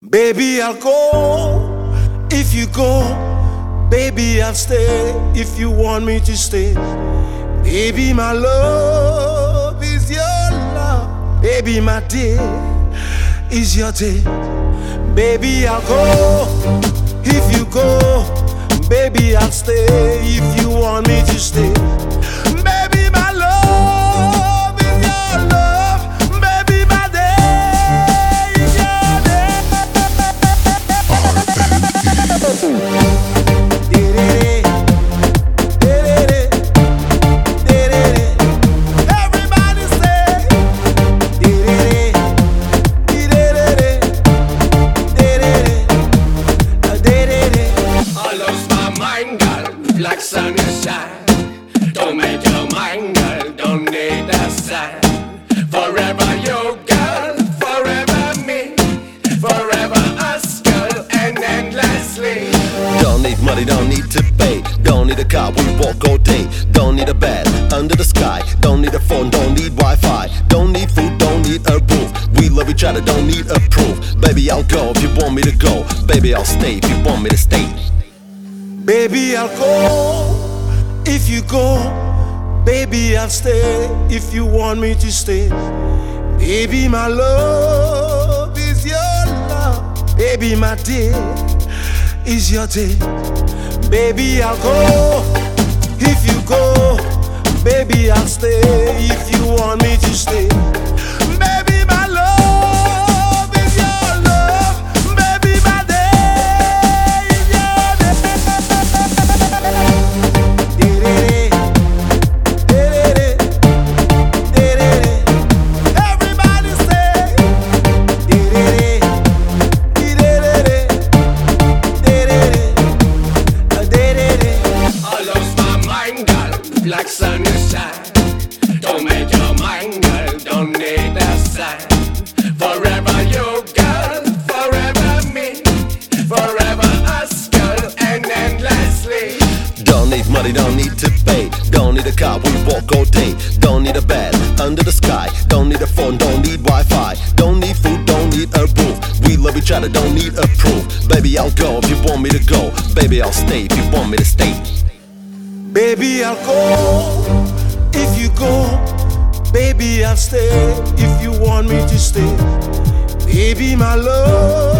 Baby, I'll go if you go. Baby, I'll stay if you want me to stay. Baby, my love is your love. Baby, my day is your day. Baby, I'll go if you go. Baby, I'll stay if you want me to stay. Baby, my love is your love. Baby, my day is your day. Everybody say I lost my mind, girl, like sun is shine. Don't make your mind, girl, don't need a sign. Forever you, girl, forever me. Forever us, girl, and endlessly. Don't need money, don't need to pay. Don't need a car, we walk all day. Don't need a bed under the sky. Don't need a phone, don't need Wi-Fi. Don't need food, don't need a roof. We love each other, don't need a proof. Baby, I'll go if you want me to go. Baby, I'll stay if you want me to stay. Baby, I'll go if you go. Baby, I'll stay if you want me to stay. Baby, my love is your love. Baby, my day is your day. Baby, I'll go if you go. Baby, I'll stay if you want me to stay. Baby, my love is your love. Baby, my day is your day. Everybody say I lost my mind, girl, like sun is shine. Don't make your mind, girl, don't need a sign. Forever you, girl, forever me. Forever us, girl, and endlessly. Don't need money, don't need to pay. Don't need a car, we walk all day. Don't need a bed under the sky. Don't need a phone, don't need Wi-Fi. Don't need food, don't need a roof. We love each other, don't need a proof. Baby, I'll go if you want me to go. Baby, I'll stay if you want me to stay. Baby, I'll go if you go. Baby, I'll stay if you want me to stay. Baby, my love